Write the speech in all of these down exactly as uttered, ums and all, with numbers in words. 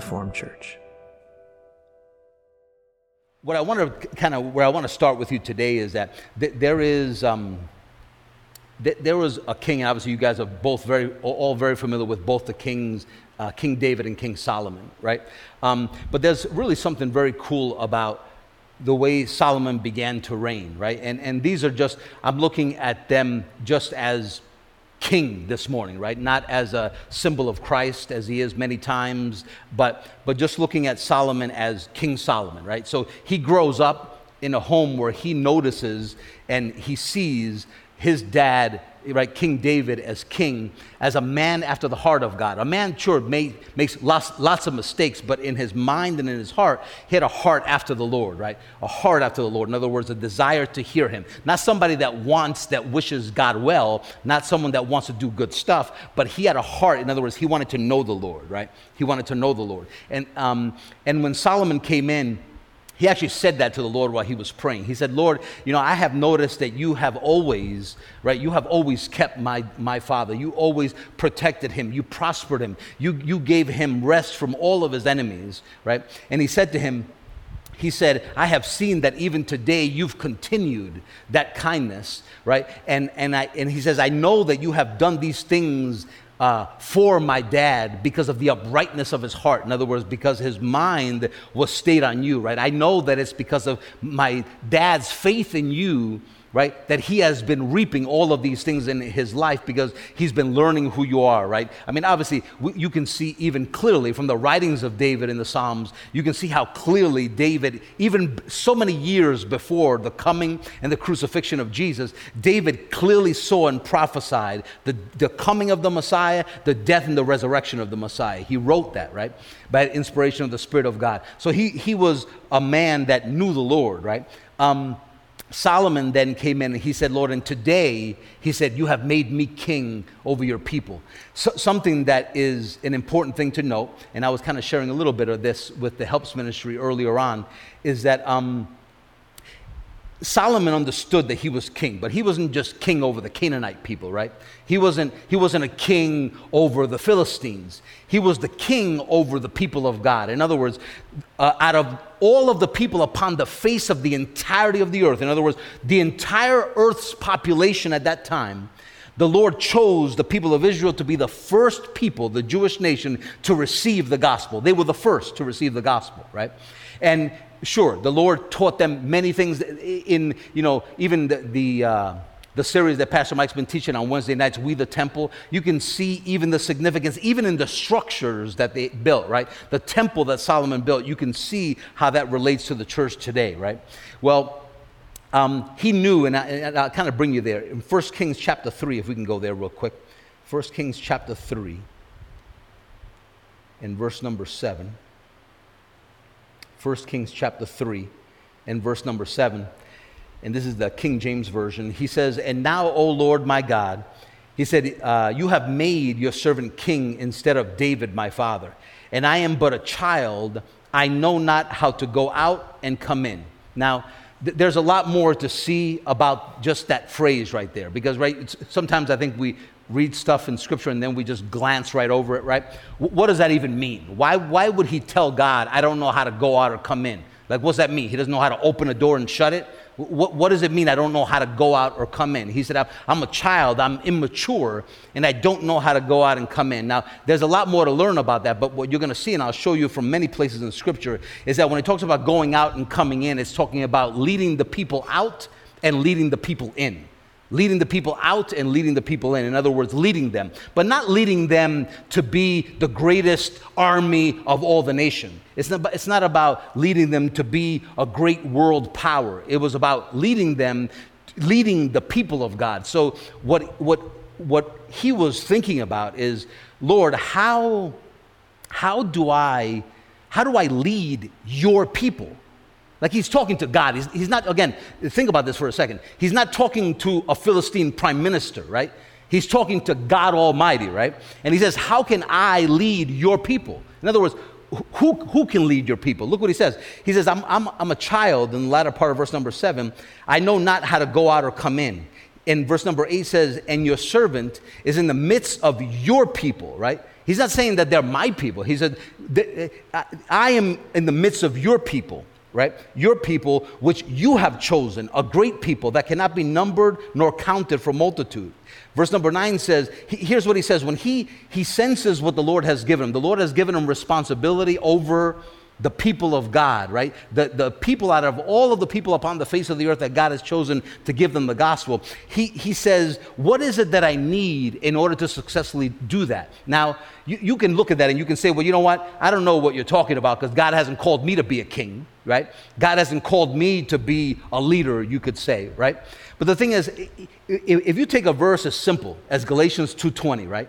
Reformed Church. What I want to kind of, where I want to start with you today is that th- there is, um, th- there was a king, and obviously you guys are both very, all very familiar with both the kings, uh, King David and King Solomon, right? Um, but there's really something very cool about the way Solomon began to reign, right? And and these are just, I'm looking at them just as king this morning, right? Not as a symbol of Christ as he is many times, but but just looking at Solomon as King Solomon, right? So he grows up in a home where he notices and he sees his dad, right, King David as king, as a man after the heart of God. A man, sure, may, makes lots, lots of mistakes, but in his mind and in his heart, he had a heart after the Lord, right? A heart after the Lord. In other words, a desire to hear him. Not somebody that wants, that wishes God well, not someone that wants to do good stuff, but he had a heart. In other words, he wanted to know the Lord, right? He wanted to know the Lord. And um, and when Solomon came in, he actually said that to the Lord while he was praying. He said, Lord, you know, I have noticed that you have always, right, you have always kept my, my father. You always protected him. You prospered him. You, you gave him rest from all of his enemies, right? And he said to him, he said, I have seen that even today you've continued that kindness, right? And, and, I, and he says, I know that you have done these things Uh, for my dad because of the uprightness of his heart. In other words, because his mind was stayed on you, right? I know that it's because of my dad's faith in you, right, that he has been reaping all of these things in his life because he's been learning who you are, right? I mean, obviously, we, you can see even clearly from the writings of David in the Psalms, you can see how clearly David, even so many years before the coming and the crucifixion of Jesus, David clearly saw and prophesied the, the coming of the Messiah, the death and the resurrection of the Messiah. He wrote that, right, by inspiration of the Spirit of God. So he, he was a man that knew the Lord, right? Um, Solomon then came in and he said, Lord, and today, he said, you have made me king over your people. So, something that is an important thing to note, and I was kind of sharing a little bit of this with the Helps Ministry earlier on, is that um, Solomon understood that he was king, but he wasn't just king over the Canaanite people, right? He wasn't, he wasn't a king over the Philistines. He was the king over the people of God. In other words, uh, out of all of the people upon the face of the entirety of the earth, in other words, the entire earth's population at that time, the Lord chose the people of Israel to be the first people, the Jewish nation, to receive the gospel. They were the first to receive the gospel, right? And sure, the Lord taught them many things in, you know, even the the, uh, the series that Pastor Mike's been teaching on Wednesday nights, We the Temple. You can see even the significance, even in the structures that they built, right? The temple that Solomon built, you can see how that relates to the church today, right? Well, um, he knew, and, I, and I'll kind of bring you there. In First Kings chapter three, if we can go there real quick. First Kings chapter three, in verse number seven. First Kings chapter three and verse number seven. And this is the King James Version. He says, and now, O Lord my God, he said, uh, you have made your servant king instead of David my father. And I am but a child. I know not how to go out and come in. Now, th- there's a lot more to see about just that phrase right there. Because right, it's, sometimes I think we read stuff in Scripture and then we just glance right over it, right? W- what does that even mean? Why, why would he tell God, I don't know how to go out or come in? Like, what's that mean? He doesn't know how to open a door and shut it? What, what does it mean, I don't know how to go out or come in? He said, I'm, I'm a child, I'm immature, and I don't know how to go out and come in. Now, there's a lot more to learn about that, but what you're going to see, and I'll show you from many places in Scripture, is that when it talks about going out and coming in, it's talking about leading the people out and leading the people in. Leading the people out and leading the people in. In other words, leading them. But not leading them to be the greatest army of all the nation. It's not, it's not about leading them to be a great world power. It was about leading them, leading the people of God. So what, what, what he was thinking about is, Lord, how, how do I, how do I lead your people? Like he's talking to God. He's, he's not, again, think about this for a second. He's not talking to a Philistine prime minister, right? He's talking to God Almighty, right? And he says, how can I lead your people? In other words, who, who can lead your people? Look what he says. He says, I'm, I'm, I'm a child, in the latter part of verse number seven. I know not how to go out or come in. In verse number eight says, and your servant is in the midst of your people, right? He's not saying that they're my people. He said, I am in the midst of your people, right? Your people, which you have chosen, a great people that cannot be numbered nor counted for multitude. Verse number nine says, here's what he says. When he, he senses what the Lord has given him, the Lord has given him responsibility over the people of God, right? The, the people out of all of the people upon the face of the earth that God has chosen to give them the gospel. He, he says, what is it that I need in order to successfully do that? Now, you, you can look at that and you can say, well, you know what? I don't know what you're talking about because God hasn't called me to be a king, right? God hasn't called me to be a leader, you could say, right? But the thing is, if you take a verse as simple as Galatians two twenty, right?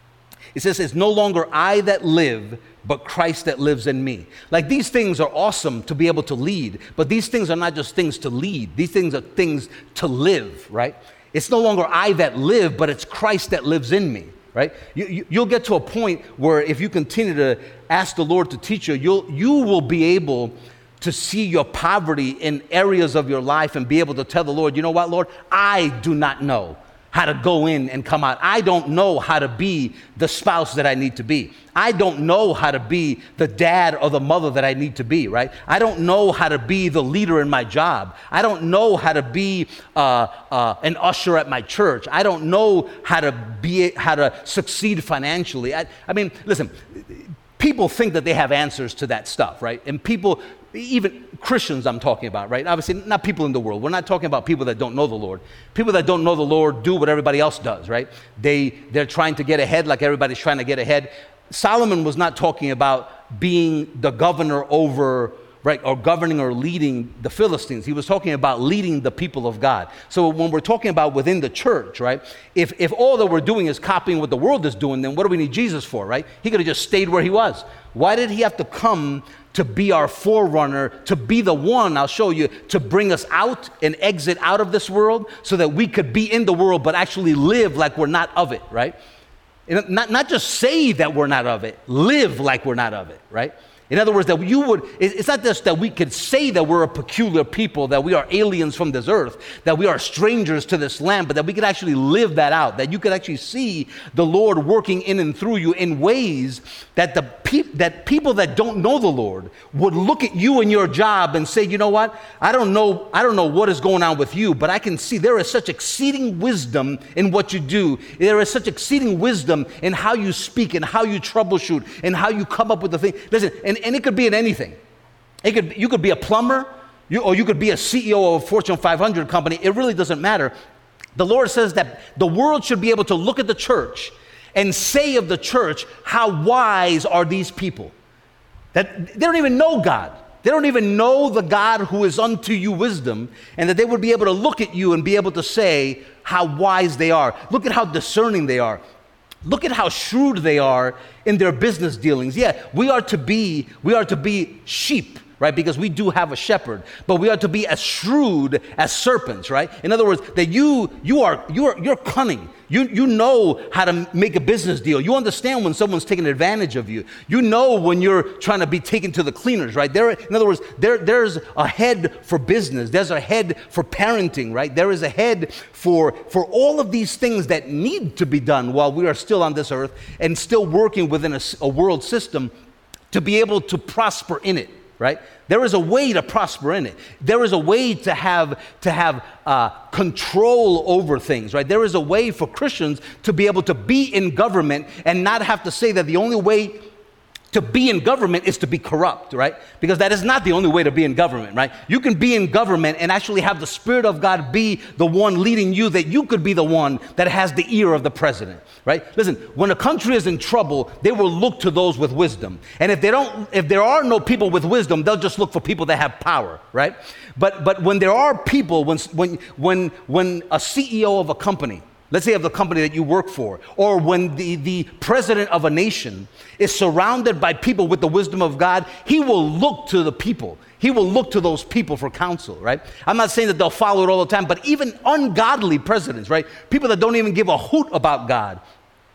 It says, it's no longer I that live, but Christ that lives in me. Like, these things are awesome to be able to lead, but these things are not just things to lead. These things are things to live, right? It's no longer I that live, but it's Christ that lives in me, right? You, you, you'll get to a point where if you continue to ask the Lord to teach you, you'll, you will be able to see your poverty in areas of your life and be able to tell the Lord, you know what, Lord, I do not know how to go in and come out. I don't know how to be the spouse that I need to be. I don't know how to be the dad or the mother that I need to be, right? I don't know how to be the leader in my job. I don't know how to be uh, uh, an usher at my church. I don't know how to be, how to succeed financially. I, I mean, listen, people think that they have answers to that stuff, right? And people, even Christians I'm talking about, right? Obviously, not people in the world. We're not talking about people that don't know the Lord. People that don't know the Lord do what everybody else does, right? They, they're trying to get ahead like everybody's trying to get ahead. Solomon was not talking about being the governor over, right, or governing or leading the Philistines. He was talking about leading the people of God. So when we're talking about within the church, right, if, if all that we're doing is copying what the world is doing, then what do we need Jesus for, right? He could have just stayed where he was. Why did he have to come to be our forerunner, to be the one, I'll show you, to bring us out and exit out of this world so that we could be in the world but actually live like we're not of it, right? And not, not just say that we're not of it, live like we're not of it, right? In other words, that you would, it's not just that we could say that we're a peculiar people, that we are aliens from this earth, that we are strangers to this land, but that we could actually live that out, that you could actually see the Lord working in and through you in ways that the pe- that people that don't know the Lord would look at you and your job and say, you know what, I don't know, I don't know what is going on with you, but I can see there is such exceeding wisdom in what you do. There is such exceeding wisdom in how you speak and how you troubleshoot and how you come up with the thing. Listen, and And it could be in anything. It could, you could be a plumber, you, or you could be a C E O of a Fortune five hundred company. It really doesn't matter. The Lord says that the world should be able to look at the church and say of the church, how wise are these people? That they don't even know God. They don't even know the God who is unto you wisdom, and that they would be able to look at you and be able to say how wise they are. Look at how discerning they are. Look at how shrewd they are in their business dealings. Yeah, we are to be, we are to be sheep, right? Because we do have a shepherd, but we are to be as shrewd as serpents, right? In other words, that you you are you are you're cunning. You you know how to make a business deal. You understand when someone's taking advantage of you. You know when you're trying to be taken to the cleaners, right? There, in other words, there there's a head for business. There's a head for parenting, right? There is a head for for all of these things that need to be done while we are still on this earth and still working within a, a world system to be able to prosper in it. Right? There is a way to prosper in it. There is a way to have to have uh, control over things. Right? There is a way for Christians to be able to be in government and not have to say that the only way to be in government is to be corrupt, right? Because that is not the only way to be in government, right? You can be in government and actually have the Spirit of God be the one leading you, that you could be the one that has the ear of the president, right? Listen, when a country is in trouble, they will look to those with wisdom. And if they don't, if there are no people with wisdom, they'll just look for people that have power, right? But but when there are people, when when when when a C E O of a company, let's say of the company that you work for, or when the, the president of a nation is surrounded by people with the wisdom of God, he will look to the people. He will look to those people for counsel, right? I'm not saying that they'll follow it all the time, but even ungodly presidents, right? People that don't even give a hoot about God.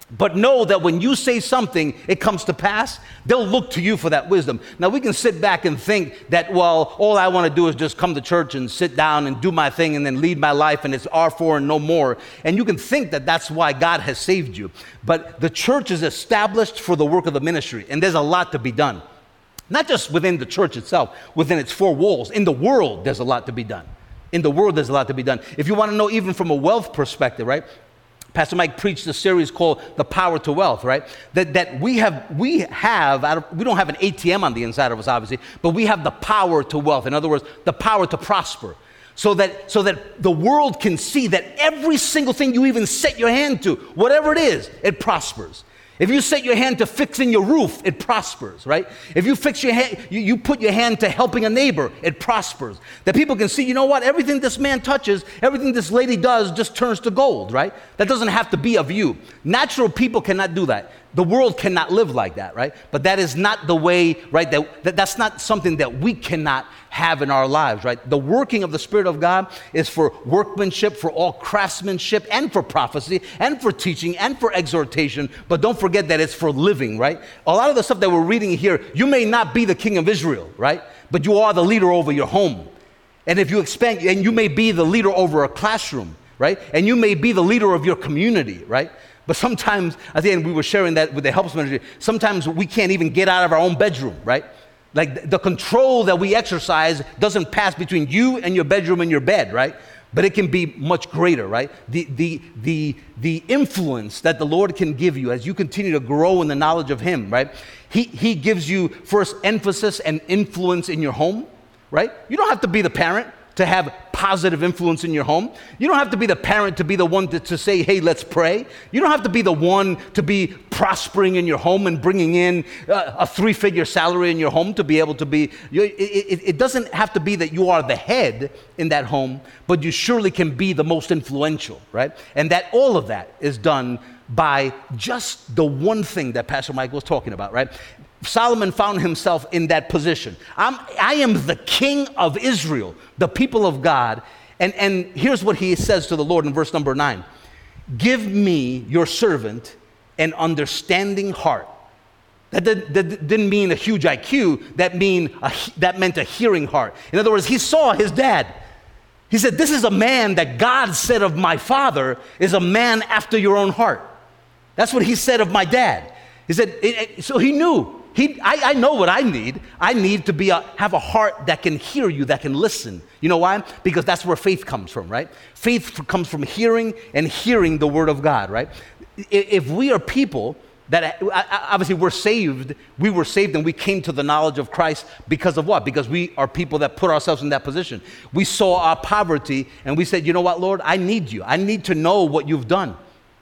But know that when you say something, it comes to pass, they'll look to you for that wisdom. Now, we can sit back and think that, well, all I want to do is just come to church and sit down and do my thing and then lead my life, and it's R four and no more. And you can think that that's why God has saved you. But the church is established for the work of the ministry, and there's a lot to be done. Not just within the church itself, within its four walls. In the world, there's a lot to be done. In the world, there's a lot to be done. If you want to know even from a wealth perspective, right? Pastor Mike preached a series called The Power to Wealth, right? That that we have, we have, out of, we don't have an A T M on the inside of us, obviously, but we have the power to wealth. In other words, the power to prosper. So that, so that the world can see that every single thing you even set your hand to, whatever it is, it prospers. If you set your hand to fixing your roof, it prospers, right? If you fix your hand, you, you put your hand to helping a neighbor, it prospers. That people can see, you know what, everything this man touches, everything this lady does just turns to gold, right? That doesn't have to be of you. Natural people cannot do that. The world cannot live like that, right? But that is not the way, right? That, that that's not something that we cannot have in our lives, right? The working of the Spirit of God is for workmanship, for all craftsmanship, and for prophecy, and for teaching, and for exhortation. But don't forget that it's for living, right? A lot of the stuff that we're reading here, you may not be the king of Israel, right? But you are the leader over your home. And if you expand, and you may be the leader over a classroom, right? And you may be the leader of your community, right? But sometimes, at the end, we were sharing that with the helps ministry, sometimes we can't even get out of our own bedroom, right? Like the control that we exercise doesn't pass between you and your bedroom and your bed, right? But it can be much greater, right? The, the, the, the influence that the Lord can give you as you continue to grow in the knowledge of Him, right? He, he gives you first emphasis and influence in your home, right? You don't have to be the parent to have positive influence in your home. You don't have to be the parent to be the one to, to say, hey, let's pray. You don't have to be the one to be prospering in your home and bringing in uh, a three-figure salary in your home to be able to be, you, it, it, it doesn't have to be that you are the head in that home, but you surely can be the most influential, right? And that all of that is done by just the one thing that Pastor Mike was talking about, right? Solomon found himself in that position. I'm, I am the king of Israel, the people of God. And, and here's what he says to the Lord in verse number nine. Give me, your servant, an understanding heart. That, did, that didn't mean a huge I Q. That, mean a, that meant a hearing heart. In other words, he saw his dad. He said, this is a man that God said of my father is a man after your own heart. That's what he said of my dad. He said, it, it, so he knew. He, I, I know what I need. I need to be a, have a heart that can hear you, that can listen. You know why? Because that's where faith comes from, right? Faith comes from hearing and hearing the word of God, right? If we are people that, obviously we're saved, we were saved and we came to the knowledge of Christ because of what? Because we are people that put ourselves in that position. We saw our poverty and we said, you know what, Lord, I need you. I need to know what you've done.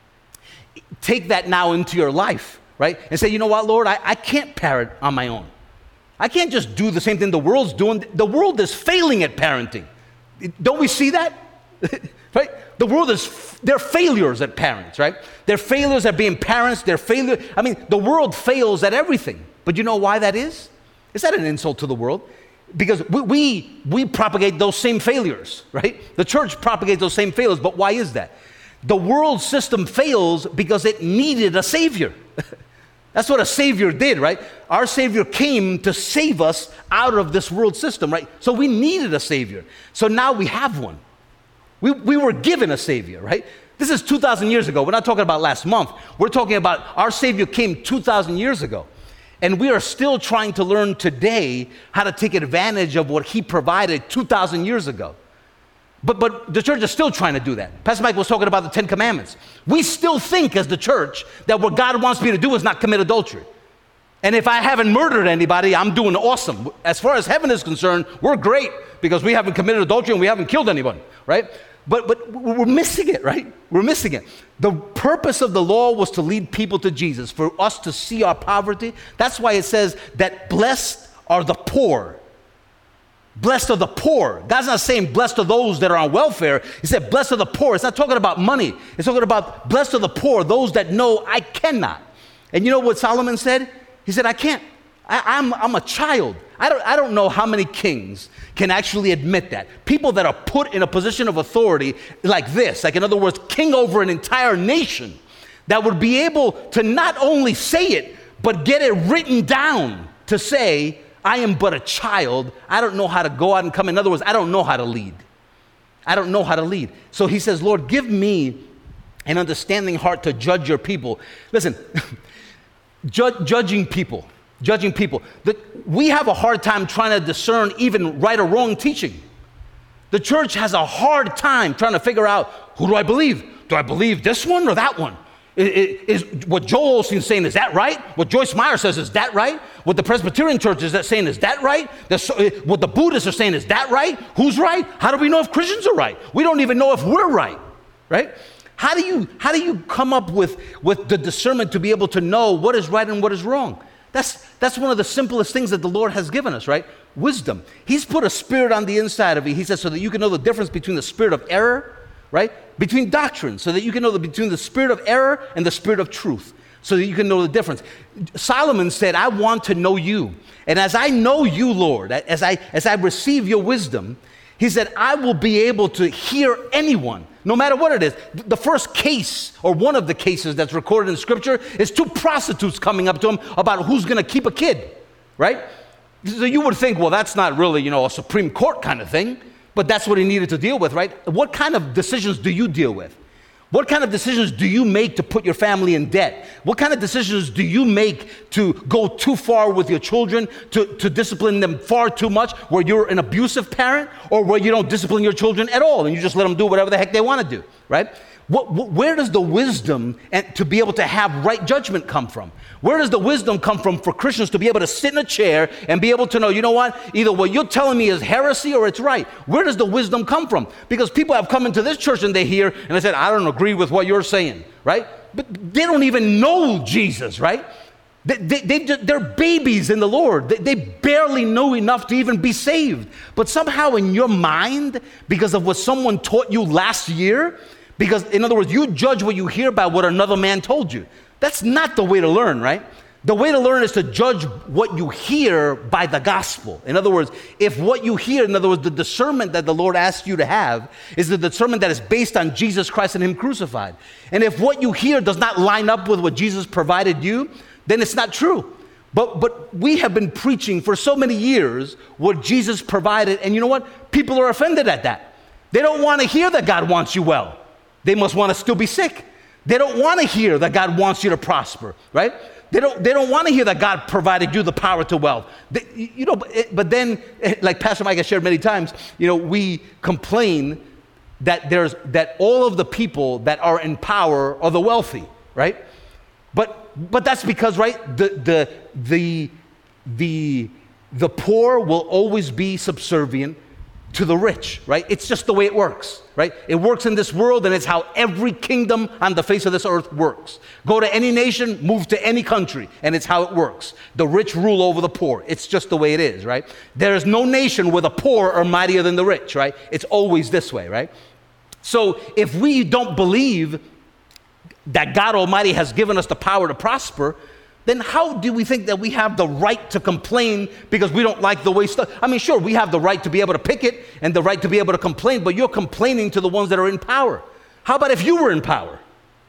Take that now into your life. Right? And say, you know what, Lord, I, I can't parent on my own. I can't just do the same thing the world's doing. The world is failing at parenting. Don't we see that? Right? The world is, they're failures at parents, right? They're failures at being parents. They're failures. I mean, the world fails at everything. But you know why that is? Is that an insult to the world? Because we, we, we propagate those same failures, right? The church propagates those same failures. But why is that? The world system fails because it needed a savior. That's what a savior did, right? Our savior came to save us out of this world system, right? So we needed a savior. So now we have one. We, we were given a savior, right? This is two thousand years ago. We're not talking about last month. We're talking about our savior came two thousand years ago. And we are still trying to learn today how to take advantage of what he provided two thousand years ago. But, but the church is still trying to do that. Pastor Mike was talking about the Ten Commandments. We still think as the church that what God wants me to do is not commit adultery. And if I haven't murdered anybody, I'm doing awesome. As far as heaven is concerned, we're great because we haven't committed adultery and we haven't killed anyone, right? But, but we're missing it, right? We're missing it. The purpose of the law was to lead people to Jesus, for us to see our poverty. That's why it says that blessed are the poor. Blessed are the poor. God's not saying blessed are those that are on welfare. He said blessed are the poor. It's not talking about money. It's talking about blessed are the poor, those that know I cannot. And you know what Solomon said? He said, I can't. I, I'm, I'm a child. I don't, I don't know how many kings can actually admit that. People that are put in a position of authority like this, like in other words, king over an entire nation, that would be able to not only say it, but get it written down to say, I am but a child. I don't know how to go out and come. In other words, I don't know how to lead. I don't know how to lead. So he says, Lord, give me an understanding heart to judge your people. Listen, ju- judging people, judging people. The, we have a hard time trying to discern even right or wrong teaching. The church has a hard time trying to figure out, who do I believe? Do I believe this one or that one? Is, is what Joel Osteen is saying, is that right? What Joyce Meyer says, is that right? What the Presbyterian Church is that saying, is that right? The, what the Buddhists are saying, is that right? Who's right? How do we know if Christians are right? We don't even know if we're right, right? How do you, how do you come up with, with the discernment to be able to know what is right and what is wrong? That's, that's one of the simplest things that the Lord has given us, right? Wisdom. He's put a spirit on the inside of you. He says, so that you can know the difference between the spirit of error, right? Between doctrine, so that you can know the, between the spirit of error and the spirit of truth, so that you can know the difference. Solomon said, I want to know you. And as I know you, Lord, as I, as I receive your wisdom, he said, I will be able to hear anyone, no matter what it is. The first case, or one of the cases that's recorded in Scripture, is two prostitutes coming up to him about who's going to keep a kid, right? So you would think, well, that's not really, you know, a Supreme Court kind of thing. But that's what he needed to deal with, right? What kind of decisions do you deal with? What kind of decisions do you make to put your family in debt? What kind of decisions do you make to go too far with your children, to, to discipline them far too much, where you're an abusive parent, or where you don't discipline your children at all and you just let them do whatever the heck they want to do, right? What, what, where does the wisdom and to be able to have right judgment come from? Where does the wisdom come from for Christians to be able to sit in a chair and be able to know, you know what, either what you're telling me is heresy or it's right? Where does the wisdom come from? Because people have come into this church and they hear and they said, I don't agree with what you're saying, right? But they don't even know Jesus, right? They, they, they, they're babies in the Lord. They, they barely know enough to even be saved. But somehow in your mind, because of what someone taught you last year, because, in other words, you judge what you hear by what another man told you. That's not the way to learn, right? The way to learn is to judge what you hear by the gospel. In other words, if what you hear, in other words, the discernment that the Lord asks you to have is the discernment that is based on Jesus Christ and Him crucified. And if what you hear does not line up with what Jesus provided you, then it's not true. But, but we have been preaching for so many years what Jesus provided, and you know what? People are offended at that. They don't want to hear that God wants you well. They must want to still be sick. They don't want to hear that God wants you to prosper, right? They don't, they don't want to hear that God provided you the power to wealth. They, you know, but, but then, like Pastor Mike has shared many times, you know, we complain that there's that all of the people that are in power are the wealthy, right? But but that's because, right, the the the the the poor will always be subservient to the rich, right? It's just the way it works, right? It works in this world, and it's how every kingdom on the face of this earth works. Go to any nation, move to any country, and it's how it works. The rich rule over the poor. It's just the way it is, right? There is no nation where the poor are mightier than the rich, right? It's always this way, right? So if we don't believe that God Almighty has given us the power to prosper, then how do we think that we have the right to complain because we don't like the way stuff? I mean, sure, we have the right to be able to picket and the right to be able to complain, but you're complaining to the ones that are in power. How about if you were in power?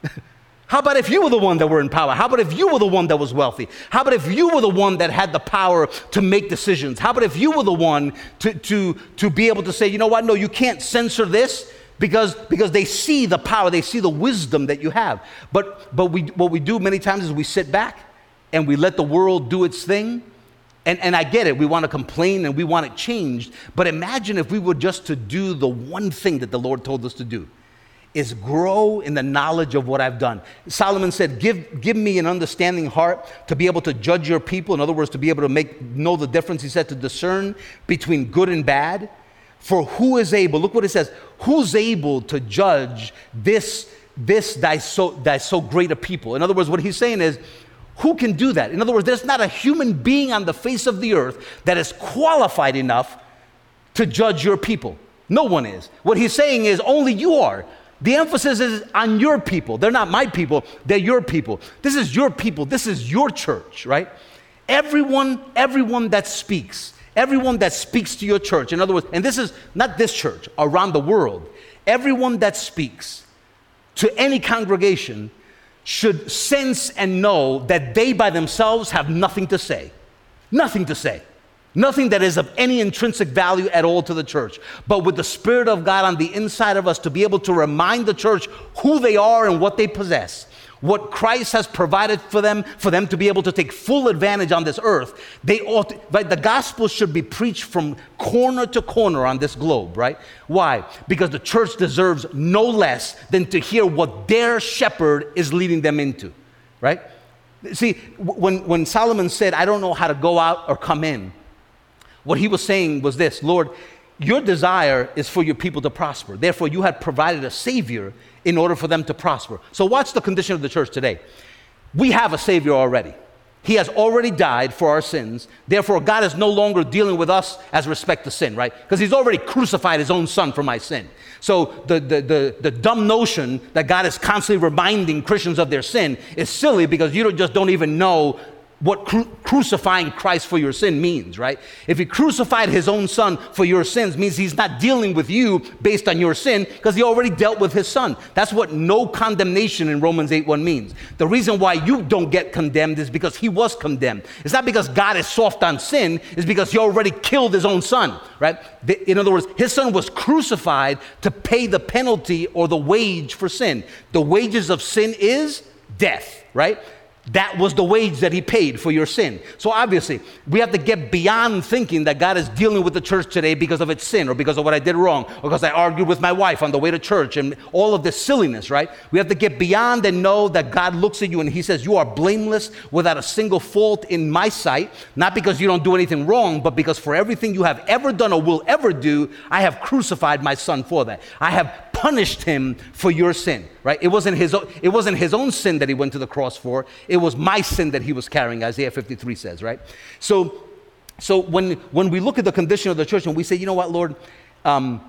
How about if you were the one that were in power? How about if you were the one that was wealthy? How about if you were the one that had the power to make decisions? How about if you were the one to, to, to be able to say, you know what, no, you can't censor this because, because they see the power, they see the wisdom that you have. But, but we, what we do many times is we sit back and we let the world do its thing. And, and I get it, we want to complain and we want it changed. But imagine if we were just to do the one thing that the Lord told us to do, is grow in the knowledge of what I've done. Solomon said, give, give me an understanding heart to be able to judge your people. In other words, to be able to make know the difference. He said to discern between good and bad. For who is able, look what it says, who's able to judge this, this thy so, thy so great a people? In other words, what he's saying is, who can do that? In other words, there's not a human being on the face of the earth that is qualified enough to judge your people. No one is. What he's saying is only you are. The emphasis is on your people. They're not my people, they're your people. This is your people, this is your church, right? Everyone, everyone that speaks, everyone that speaks to your church, in other words, and this is not this church, around the world, everyone that speaks to any congregation should sense and know that they by themselves have nothing to say. Nothing to say. Nothing that is of any intrinsic value at all to the church. But with the Spirit of God on the inside of us to be able to remind the church who they are and what they possess, what Christ has provided for them, for them to be able to take full advantage on this earth, they ought to, right? The gospel should be preached from corner to corner on this globe, right? Why? Because the church deserves no less than to hear what their shepherd is leading them into, right? See, when, when Solomon said, I don't know how to go out or come in, what he was saying was this: Lord, your desire is for your people to prosper. Therefore, you had provided a Savior in order for them to prosper. So watch the condition of the church today. We have a Savior already. He has already died for our sins. Therefore, God is no longer dealing with us as respect to sin, right? Because he's already crucified his own son for my sin. So the, the, the, the dumb notion that God is constantly reminding Christians of their sin is silly, because you don't, just don't even know what cru- crucifying Christ for your sin means, right? If he crucified his own son for your sins, means he's not dealing with you based on your sin, because he already dealt with his son. That's what no condemnation in Romans eight one means. The reason why you don't get condemned is because he was condemned. It's not because God is soft on sin, it's because he already killed his own son, right? In other words, his son was crucified to pay the penalty or the wage for sin. The wages of sin is death, right? That was the wage that he paid for your sin. So obviously, we have to get beyond thinking that God is dealing with the church today because of its sin, or because of what I did wrong, or because I argued with my wife on the way to church, and all of this silliness, right? We have to get beyond and know that God looks at you and he says, you are blameless without a single fault in my sight, not because you don't do anything wrong, but because for everything you have ever done or will ever do, I have crucified my son for that. I have punished him for your sin, right? It wasn't his own, it wasn't his own sin that he went to the cross for. It was my sin that he was carrying, Isaiah fifty-three says, right? So, so when, when we look at the condition of the church and we say, you know what, Lord, um,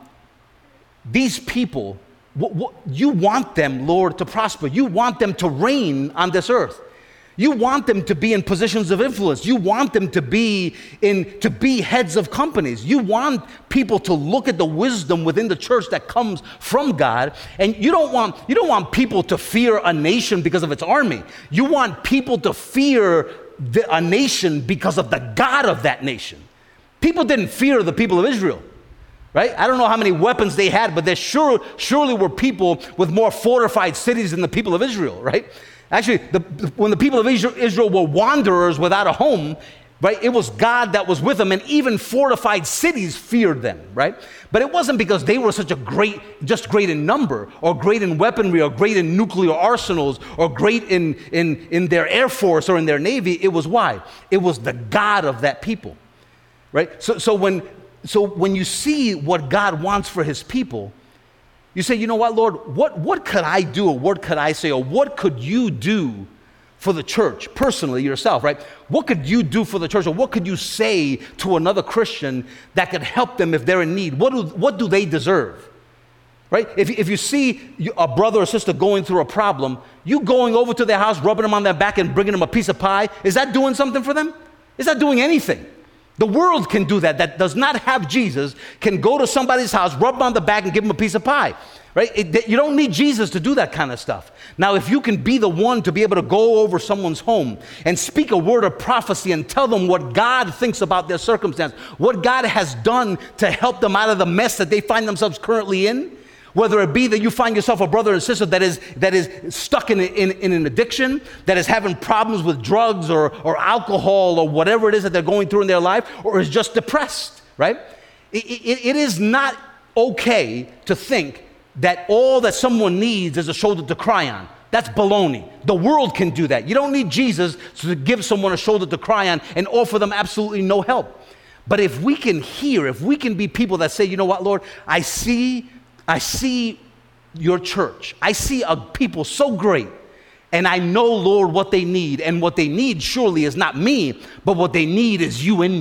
these people, what, what, you want them, Lord, to prosper. You want them to reign on this earth. You want them to be in positions of influence. You want them to be in to be heads of companies. You want people to look at the wisdom within the church that comes from God. And you don't want you don't want people to fear a nation because of its army. You want people to fear the, a nation because of the God of that nation. People didn't fear the people of Israel, right? I don't know how many weapons they had, but there sure surely were people with more fortified cities than the people of Israel, right? Actually, the, when the people of Israel were wanderers without a home, right, it was God that was with them, and even fortified cities feared them, right? But it wasn't because they were such a great, just great in number, or great in weaponry, or great in nuclear arsenals, or great in, in, in their air force or in their navy. It was why? It was the God of that people, right? So, so, when, so when you see what God wants for his people, you say, you know what, Lord, what, what could I do, or what could I say, or what could you do for the church, personally, yourself, right? What could you do for the church, or what could you say to another Christian that could help them if they're in need? What do, what do they deserve, right? If, if you see a brother or sister going through a problem, you going over to their house, rubbing them on their back and bringing them a piece of pie, is that doing something for them? It's not doing anything. The world can do that. That does not have Jesus, can go to somebody's house, rub them on the back, and give them a piece of pie, right? It, you don't need Jesus to do that kind of stuff. Now, if you can be the one to be able to go over someone's home and speak a word of prophecy and tell them what God thinks about their circumstance, what God has done to help them out of the mess that they find themselves currently in, whether it be that you find yourself a brother or sister that is that is stuck in, in, in an addiction, that is having problems with drugs or, or alcohol or whatever it is that they're going through in their life, or is just depressed, right? It, it, it is not okay to think that all that someone needs is a shoulder to cry on. That's baloney. The world can do that. You don't need Jesus to give someone a shoulder to cry on and offer them absolutely no help. But if we can hear, if we can be people that say, you know what, Lord, I see I see your church. I see a people so great, and I know, Lord, what they need. And what they need surely is not me, but what they need is you in me.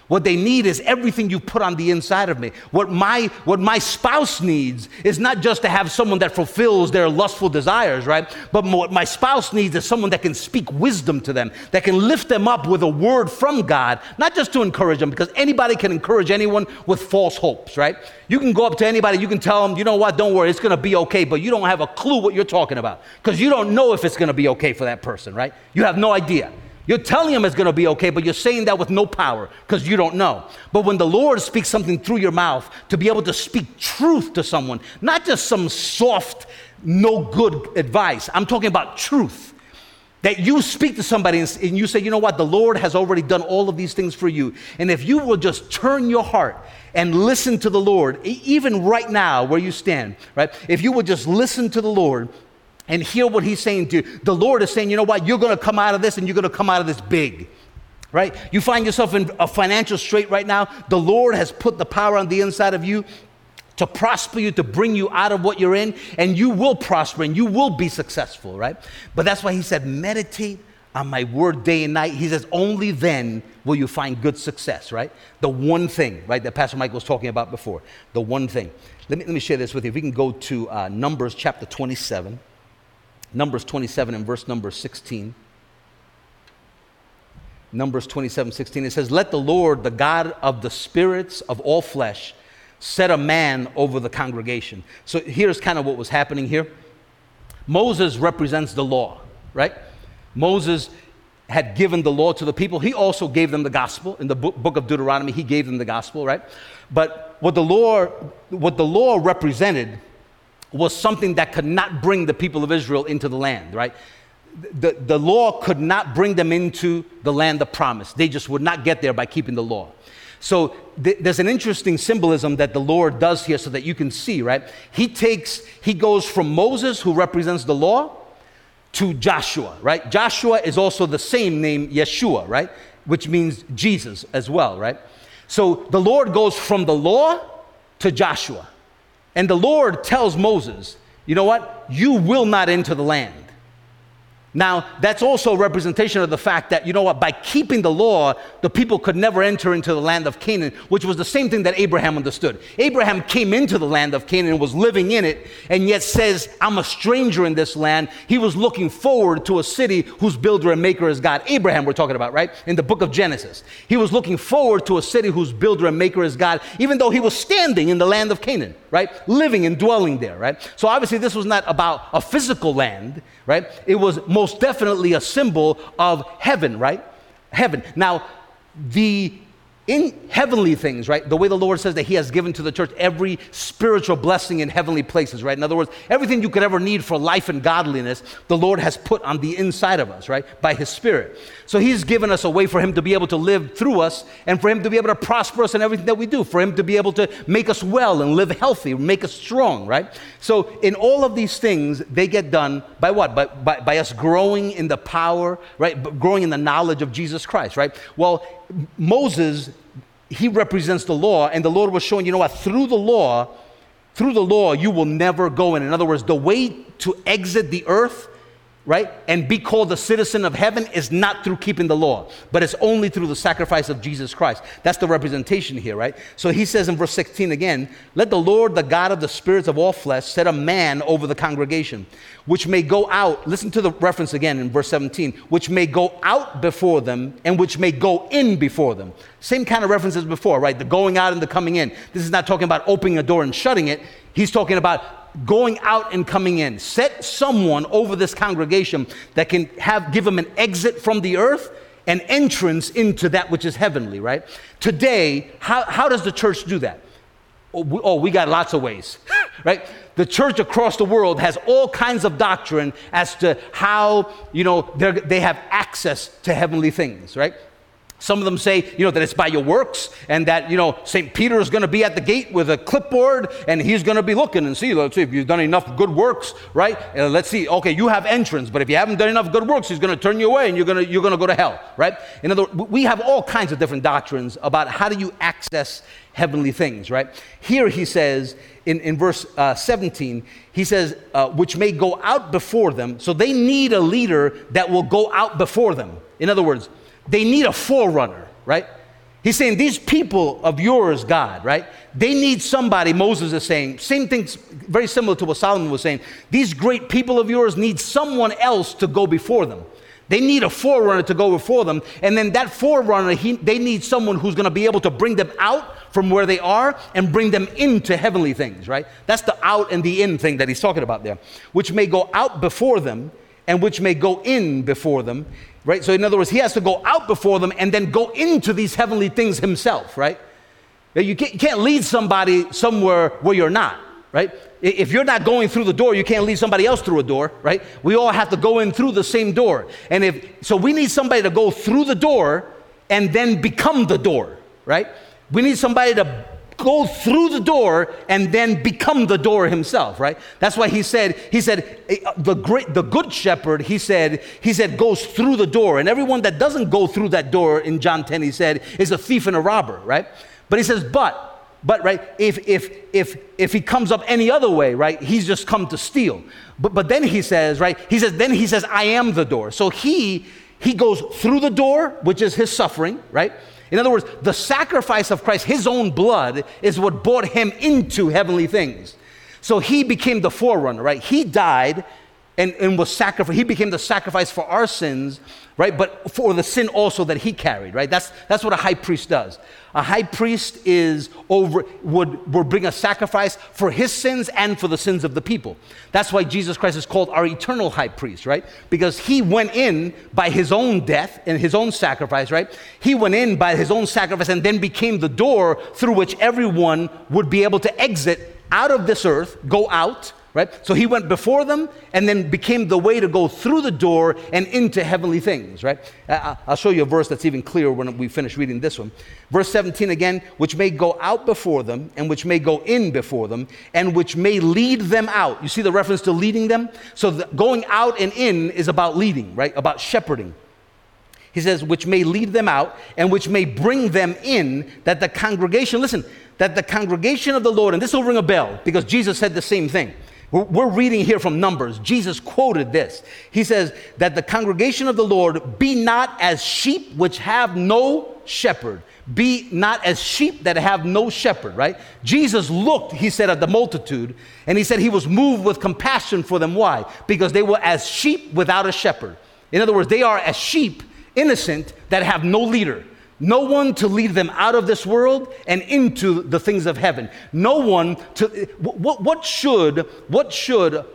What they need is everything you put on the inside of me. What my, what my spouse needs is not just to have someone that fulfills their lustful desires, right? But what my spouse needs is someone that can speak wisdom to them, that can lift them up with a word from God, not just to encourage them, because anybody can encourage anyone with false hopes, right? You can go up to anybody, you can tell them, you know what, don't worry, it's going to be okay, but you don't have a clue what you're talking about, because you don't know if it's going to be okay for that person, right? You have no idea. You're telling them it's going to be okay, but you're saying that with no power because you don't know. But when the Lord speaks something through your mouth, to be able to speak truth to someone, not just some soft, no good advice. I'm talking about truth. That you speak to somebody and you say, you know what, the Lord has already done all of these things for you. And if you will just turn your heart and listen to the Lord, even right now where you stand, right? If you would just listen to the Lord and hear what he's saying to you. The Lord is saying, you know what, you're going to come out of this and you're going to come out of this big, right? You find yourself in a financial strait right now. The Lord has put the power on the inside of you to prosper you, to bring you out of what you're in, and you will prosper and you will be successful, right? But that's why he said, meditate on my word day and night. He says, only then will you find good success, right? The one thing, right, that Pastor Mike was talking about before, the one thing. Let me, let me share this with you. If we can go to uh, Numbers chapter twenty-seven. Numbers twenty-seven and verse number sixteen. Numbers twenty-seven, sixteen. It says, let the Lord, the God of the spirits of all flesh, set a man over the congregation. So here's kind of what was happening here. Moses represents the law, right? Moses had given the law to the people. He also gave them the gospel. In the book, book of Deuteronomy, he gave them the gospel, right? But what the law, what the law represented was something that could not bring the people of Israel into the land, right? The, the law could not bring them into the land of promise. They just would not get there by keeping the law. So th- there's an interesting symbolism that the Lord does here so that you can see, right? He takes, he goes from Moses, who represents the law, to Joshua, right? Joshua is also the same name, Yeshua, right? Which means Jesus as well, right? So the Lord goes from the law to Joshua. And the Lord tells Moses, you know what? You will not enter the land. Now, that's also a representation of the fact that, you know what, by keeping the law, the people could never enter into the land of Canaan, which was the same thing that Abraham understood. Abraham came into the land of Canaan and was living in it, and yet says, I'm a stranger in this land. He was looking forward to a city whose builder and maker is God. Abraham, we're talking about, right? In the book of Genesis. He was looking forward to a city whose builder and maker is God, even though he was standing in the land of Canaan, right? Living and dwelling there, right? So obviously this was not about a physical land, right? It was most definitely a symbol of heaven, right? Heaven. Now, the in heavenly things, right? The way the Lord says that he has given to the church every spiritual blessing in heavenly places, right? In other words, everything you could ever need for life and godliness, the Lord has put on the inside of us, right? By his Spirit. So he's given us a way for him to be able to live through us and for him to be able to prosper us in everything that we do, for him to be able to make us well and live healthy, make us strong, right? So in all of these things, they get done by what? By, by, by us growing in the power, right? Growing in the knowledge of Jesus Christ, right? Well, Moses, he represents the law, and the Lord was showing, you know what, through the law, through the law, you will never go in. In other words, the way to exit the earth, right, and be called a citizen of heaven is not through keeping the law, but it's only through the sacrifice of Jesus Christ. That's the representation here, right? So he says in verse sixteen again, let the Lord, the God of the spirits of all flesh, set a man over the congregation, which may go out, listen to the reference again in verse seventeen, which may go out before them and which may go in before them. Same kind of references before, right? The going out and the coming in. This is not talking about opening a door and shutting it. He's talking about going out and coming in. Set someone over this congregation that can have give them an exit from the earth and entrance into that which is heavenly, right? Today, how, how does the church do that? Oh we, oh, we got lots of ways, right? The church across the world has all kinds of doctrine as to how, you know, they have access to heavenly things, right? Some of them say, you know, that it's by your works and that, you know, Saint Peter is going to be at the gate with a clipboard and he's going to be looking and see, let's see if you've done enough good works, right? Uh, let's see, okay, you have entrance, but if you haven't done enough good works, he's going to turn you away and you're going to you're going to go to hell, right? In other words, we have all kinds of different doctrines about how do you access heavenly things, right? Here he says in, in verse uh, seventeen, he says, uh, which may go out before them. So they need a leader that will go out before them. In other words, they need a forerunner, right? He's saying, these people of yours, God, right? They need somebody, Moses is saying, same thing, very similar to what Solomon was saying. These great people of yours need someone else to go before them. They need a forerunner to go before them. And then that forerunner, he, they need someone who's going to be able to bring them out from where they are and bring them into heavenly things, right? That's the out and the in thing that he's talking about there, which may go out before them and which may go in before them, right? So in other words, he has to go out before them and then go into these heavenly things himself, right? You can't, you can't lead somebody somewhere where you're not, right? If you're not going through the door, you can't lead somebody else through a door, right? We all have to go in through the same door. And if so, we need somebody to go through the door and then become the door, right? We need somebody to go through the door and then become the door himself, right? That's why he said, he said, the great, the good shepherd, he said, he said, goes through the door. And everyone that doesn't go through that door in John ten, he said, is a thief and a robber, right? But he says, but, but, right, if, if, if, if he comes up any other way, right, he's just come to steal. But, but then he says, right, he says, then he says, I am the door. So he, he goes through the door, which is his suffering, right? In other words, the sacrifice of Christ, his own blood, is what brought him into heavenly things. So he became the forerunner, right? He died and, and was sacrificed. He became the sacrifice for our sins, right? But for the sin also that he carried, right? That's, that's what a high priest does. A high priest is over, would, would bring a sacrifice for his sins and for the sins of the people. That's why Jesus Christ is called our eternal high priest, right? Because he went in by his own death and his own sacrifice, right? He went in by his own sacrifice and then became the door through which everyone would be able to exit out of this earth, go out, right? So he went before them and then became the way to go through the door and into heavenly things, right? I'll show you a verse that's even clearer when we finish reading this one. Verse seventeen again, which may go out before them and which may go in before them and which may lead them out. You see the reference to leading them? So the going out and in is about leading, right? About shepherding. He says, which may lead them out and which may bring them in, that the congregation, listen, that the congregation of the Lord, and this will ring a bell because Jesus said the same thing. We're reading here from Numbers. Jesus quoted this. He says that the congregation of the Lord be not as sheep which have no shepherd. Be not as sheep that have no shepherd, right? Jesus looked, he said, at the multitude, and he said he was moved with compassion for them. Why? Because they were as sheep without a shepherd. In other words, they are as sheep, innocent, that have no leader. No one to lead them out of this world and into the things of heaven. No one to, what, what should, what should a,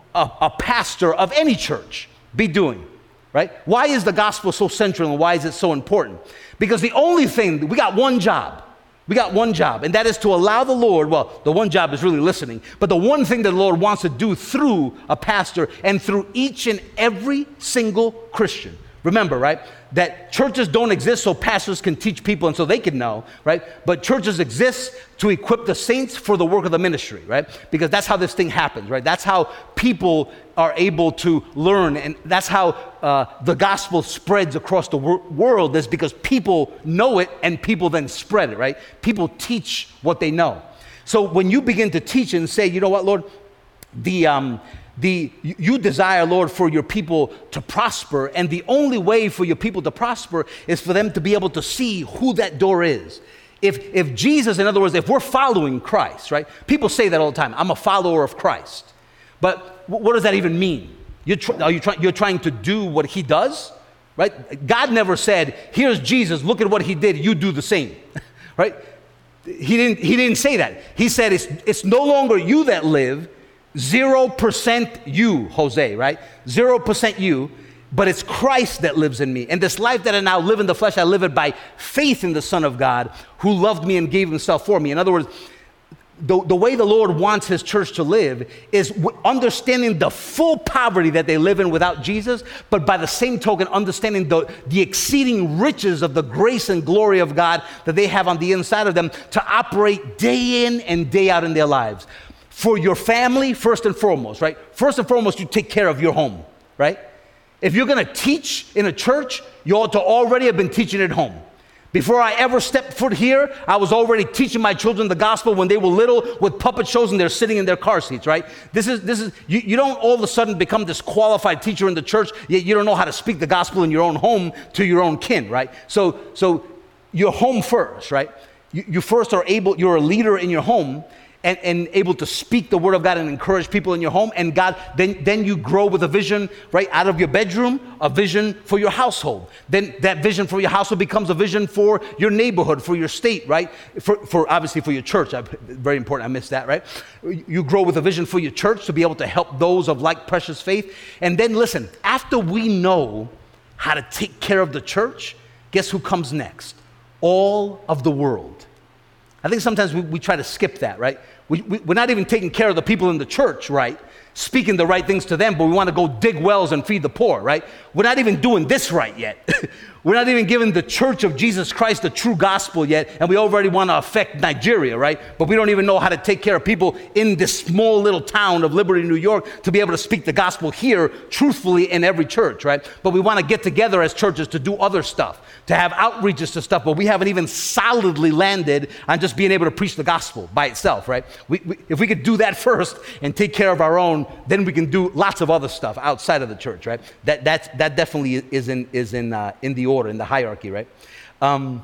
a pastor of any church be doing, right? Why is the gospel so central and why is it so important? Because the only thing, we got one job. We got one job, and that is to allow the Lord, well, the one job is really listening, but the one thing that the Lord wants to do through a pastor and through each and every single Christian. Remember, right, that churches don't exist so pastors can teach people and so they can know, right? But churches exist to equip the saints for the work of the ministry, right? Because that's how this thing happens, right? That's how people are able to learn, and that's how uh, the gospel spreads across the wor- world is because people know it and people then spread it, right? People teach what they know. So when you begin to teach and say, you know what, Lord, the... Um, The, you desire, Lord, for your people to prosper, and the only way for your people to prosper is for them to be able to see who that door is. If, if Jesus, in other words, if we're following Christ, right? People say that all the time, I'm a follower of Christ. But what does that even mean? You're, tr- are you try- you're trying to do what he does, right? God never said, here's Jesus, look at what he did, you do the same, right? He didn't, he didn't say that. He said, it's, it's no longer you that live, Zero percent you, Jose, right? Zero percent you, but it's Christ that lives in me. And this life that I now live in the flesh, I live it by faith in the Son of God who loved me and gave himself for me. In other words, the, the way the Lord wants his church to live is w- understanding the full poverty that they live in without Jesus, but by the same token, understanding the, the exceeding riches of the grace and glory of God that they have on the inside of them to operate day in and day out in their lives. For your family, first and foremost, right? First and foremost, you take care of your home, right? If you're going to teach in a church, you ought to already have been teaching at home. Before I ever stepped foot here, I was already teaching my children the gospel when they were little with puppet shows and they're sitting in their car seats, right? This is, this is you, you don't all of a sudden become this qualified teacher in the church, yet you don't know how to speak the gospel in your own home to your own kin, right? So, so your home first, right? You, you first are able, you're a leader in your home, and, and able to speak the word of God and encourage people in your home. And God, then, then you grow with a vision, right, out of your bedroom, a vision for your household. Then that vision for your household becomes a vision for your neighborhood, for your state, right? For, for obviously for your church. I, very important, I missed that, right? You grow with a vision for your church to be able to help those of like precious faith. And then listen, after we know how to take care of the church, guess who comes next? All of the world. I think sometimes we, we try to skip that, right? We, we, we're not even taking care of the people in the church, right? Speaking the right things to them, but we want to go dig wells and feed the poor, right? We're not even doing this right yet. We're not even giving the church of Jesus Christ the true gospel yet, and we already want to affect Nigeria, right? But we don't even know how to take care of people in this small little town of Liberty, New York, to be able to speak the gospel here truthfully in every church, right? But we want to get together as churches to do other stuff, to have outreaches to stuff, but we haven't even solidly landed on just being able to preach the gospel by itself, right? We, we, if we could do that first and take care of our own, then we can do lots of other stuff outside of the church, right? That that's, that definitely is in is in uh, in the order, in the hierarchy, right? Um,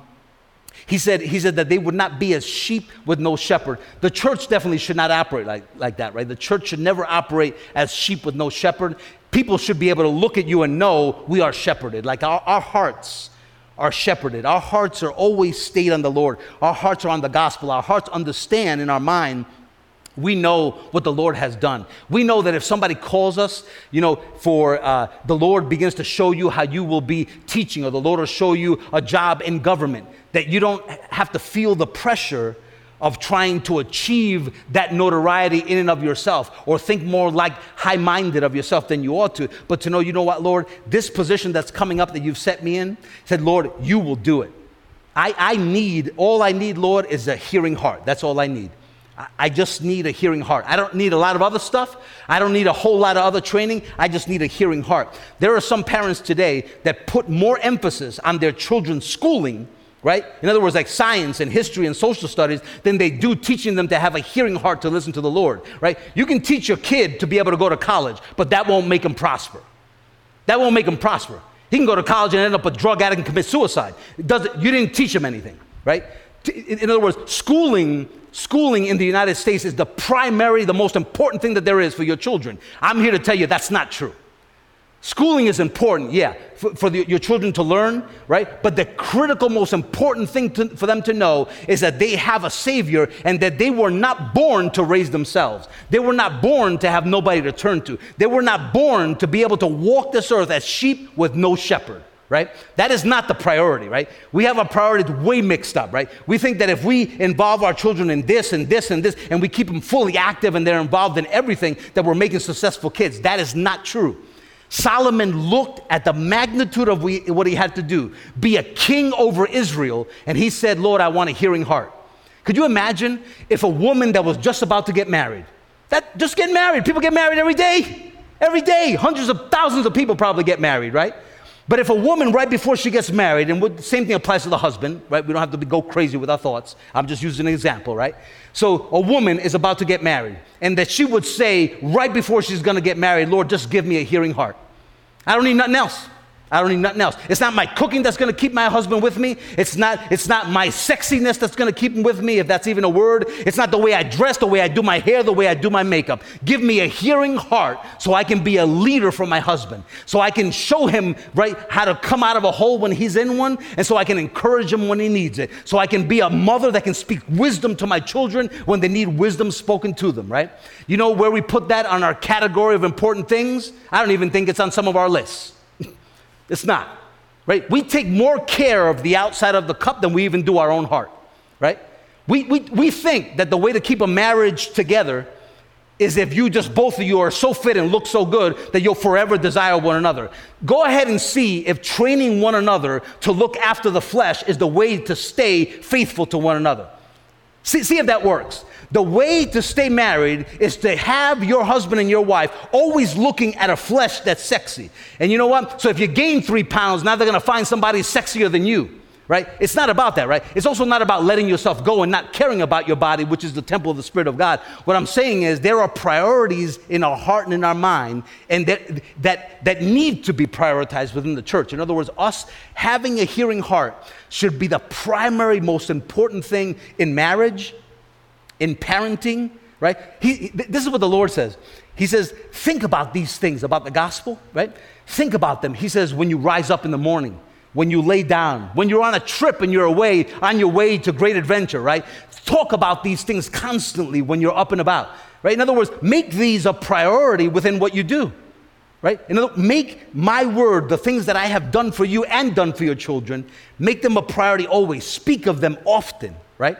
he said he said that they would not be as sheep with no shepherd. The church definitely should not operate like like that, right? The church should never operate as sheep with no shepherd. People should be able to look at you and know we are shepherded. Like our, our hearts are shepherded. Our hearts are always stayed on the Lord. Our hearts are on the gospel. Our hearts understand in our mind, we know what the Lord has done. We know that if somebody calls us, you know, for uh, the Lord begins to show you how you will be teaching, or the Lord will show you a job in government, that you don't have to feel the pressure of trying to achieve that notoriety in and of yourself, or think more like high-minded of yourself than you ought to, but to know, you know what, Lord, this position that's coming up that you've set me in, said, Lord, you will do it. I, I need, all I need, Lord, is a hearing heart. That's all I need. I just need a hearing heart. I don't need a lot of other stuff. I don't need a whole lot of other training. I just need a hearing heart. There are some parents today that put more emphasis on their children's schooling, right? In other words, like science and history and social studies, than they do teaching them to have a hearing heart to listen to the Lord, right? You can teach your kid to be able to go to college, but that won't make him prosper. That won't make him prosper. He can go to college and end up a drug addict and commit suicide. It doesn't, you didn't teach him anything, right? In other words, schooling Schooling in the United States is the primary, the most important thing that there is for your children. I'm here to tell you that's not true. Schooling is important, yeah, for, for the, your children to learn, right? But the critical, most important thing to, for them to know is that they have a Savior, and that they were not born to raise themselves. They were not born to have nobody to turn to. They were not born to be able to walk this earth as sheep with no shepherd. Right? That is not the priority, right? We have our priorities way mixed up, right? We think that if we involve our children in this and this and this, and we keep them fully active and they're involved in everything, that we're making successful kids. That is not true. Solomon looked at the magnitude of what he had to do, be a king over Israel, and he said, Lord, I want a hearing heart. Could you imagine if a woman that was just about to get married, that just get married, people get married every day, every day, hundreds of thousands of people probably get married, right? But if a woman right before she gets married, and the same thing applies to the husband, right? We don't have to be, go crazy with our thoughts. I'm just using an example, right? So a woman is about to get married, and that she would say right before she's going to get married, Lord, just give me a hearing heart. I don't need nothing else. I don't need nothing else. It's not my cooking that's going to keep my husband with me. It's not, it's not my sexiness that's going to keep him with me, if that's even a word. It's not the way I dress, the way I do my hair, the way I do my makeup. Give me a hearing heart so I can be a leader for my husband, so I can show him, right, how to come out of a hole when he's in one, and so I can encourage him when he needs it, so I can be a mother that can speak wisdom to my children when they need wisdom spoken to them, right? You know where we put that on our category of important things? I don't even think it's on some of our lists. It's not, right? We take more care of the outside of the cup than we even do our own heart, right? We, we, we think that the way to keep a marriage together is if you just, both of you are so fit and look so good that you'll forever desire one another. Go ahead and see if training one another to look after the flesh is the way to stay faithful to one another. See, see if that works. The way to stay married is to have your husband and your wife always looking at a flesh that's sexy. And you know what? So if you gain three pounds, now they're going to find somebody sexier than you, right? It's not about that, right? It's also not about letting yourself go and not caring about your body, which is the temple of the Spirit of God. What I'm saying is there are priorities in our heart and in our mind, and that that that need to be prioritized within the church. In other words, us having a hearing heart should be the primary, most important thing in marriage, in parenting, right? He, this is what the Lord says. He says, think about these things, about the gospel, right? Think about them. He says, when you rise up in the morning, when you lay down, when you're on a trip and you're away, on your way to great adventure, right? Talk about these things constantly when you're up and about, right? In other words, make these a priority within what you do, right? In other words, make my word, the things that I have done for you and done for your children, make them a priority always. Speak of them often, right?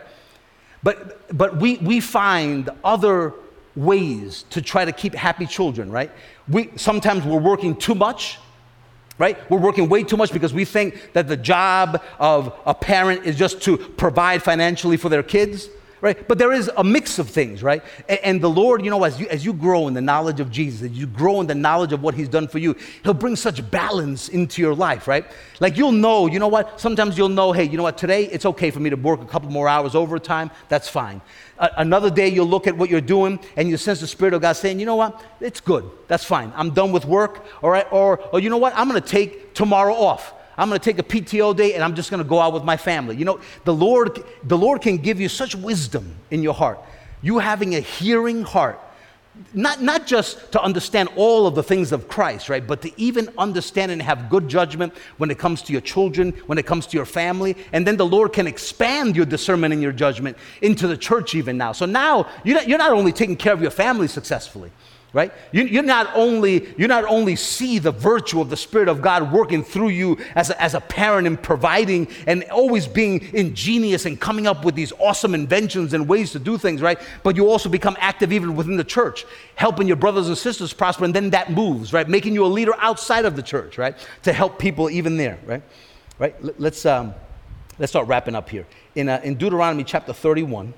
But but we we find other ways to try to keep happy children, right? We sometimes we're working too much. Right? We're working way too much because we think that the job of a parent is just to provide financially for their kids, right? But there is a mix of things, right? And, and the Lord, you know, as you as you grow in the knowledge of Jesus, as you grow in the knowledge of what He's done for you, He'll bring such balance into your life, right? Like you'll know, you know what? Sometimes you'll know, hey, you know what? Today it's okay for me to work a couple more hours overtime. That's fine. Uh, another day you'll look at what you're doing and you sense the Spirit of God saying, you know what? It's good. That's fine. I'm done with work. All right. Or, or you know what? I'm going to take tomorrow off. I'm going to take a P T O day and I'm just going to go out with my family. You know, the Lord, the Lord can give you such wisdom in your heart. You having a hearing heart, not, not just to understand all of the things of Christ, right? But to even understand and have good judgment when it comes to your children, when it comes to your family. And then the Lord can expand your discernment and your judgment into the church even now. So now you're not, you're not only taking care of your family successfully, right? You, you're not only you not only see the virtue of the Spirit of God working through you as a, as a parent and providing and always being ingenious and coming up with these awesome inventions and ways to do things, right? But you also become active even within the church, helping your brothers and sisters prosper, and then that moves, right? Making you a leader outside of the church, right? To help people even there, right? Right? Let's um, let's start wrapping up here. In uh, in Deuteronomy chapter thirty-one,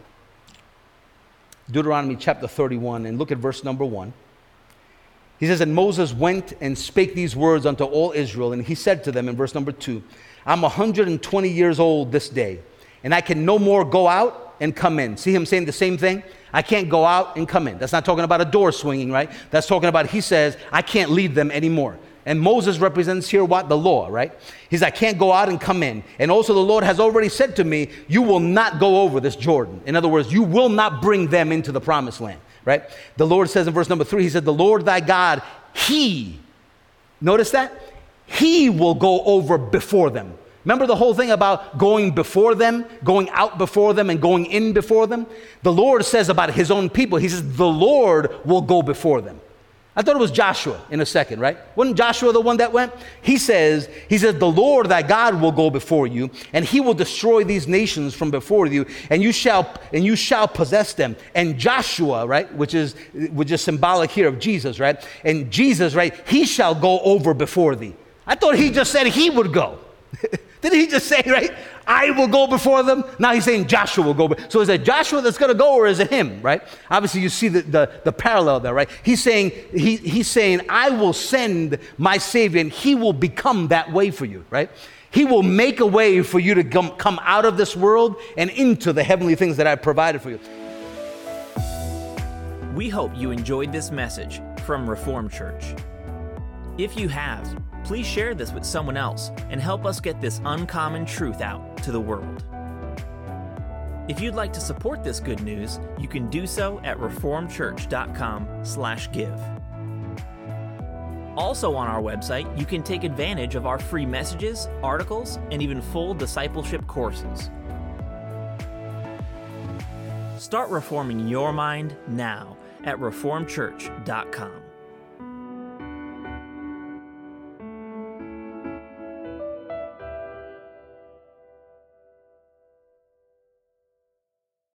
Deuteronomy chapter thirty-one, and look at verse number one. He says, and Moses went and spake these words unto all Israel, and he said to them in verse number two, I'm one hundred twenty years old this day, and I can no more go out and come in. See him saying the same thing? I can't go out and come in. That's not talking about a door swinging, right? That's talking about, he says, I can't lead them anymore. And Moses represents here what? The law, right? He's, I can't go out and come in. And also the Lord has already said to me, you will not go over this Jordan. In other words, you will not bring them into the promised land, right? The Lord says in verse number three, he said, the Lord thy God, he, notice that? He will go over before them. Remember the whole thing about going before them, going out before them, and going in before them? The Lord says about his own people, he says, the Lord will go before them. I thought it was Joshua in a second, right? Wasn't Joshua the one that went? He says, he says, the Lord thy God will go before you, and he will destroy these nations from before you, and you shall and you shall possess them. And Joshua, right, which is which is symbolic here of Jesus, right? And Jesus, right, he shall go over before thee. I thought he just said he would go. Didn't he just say, right, I will go before them? Now he's saying Joshua will go. So is it Joshua that's going to go, or is it him, right? Obviously, you see the, the, the parallel there, right? He's saying, he, he's saying, I will send my Savior, and he will become that way for you, right? He will make a way for you to come, come out of this world and into the heavenly things that I've provided for you. We hope you enjoyed this message from Reformed Church. If you have, please share this with someone else and help us get this uncommon truth out to the world. If you'd like to support this good news, you can do so at reformed church dot com slash give. Also on our website, you can take advantage of our free messages, articles, and even full discipleship courses. Start reforming your mind now at reformed church dot com.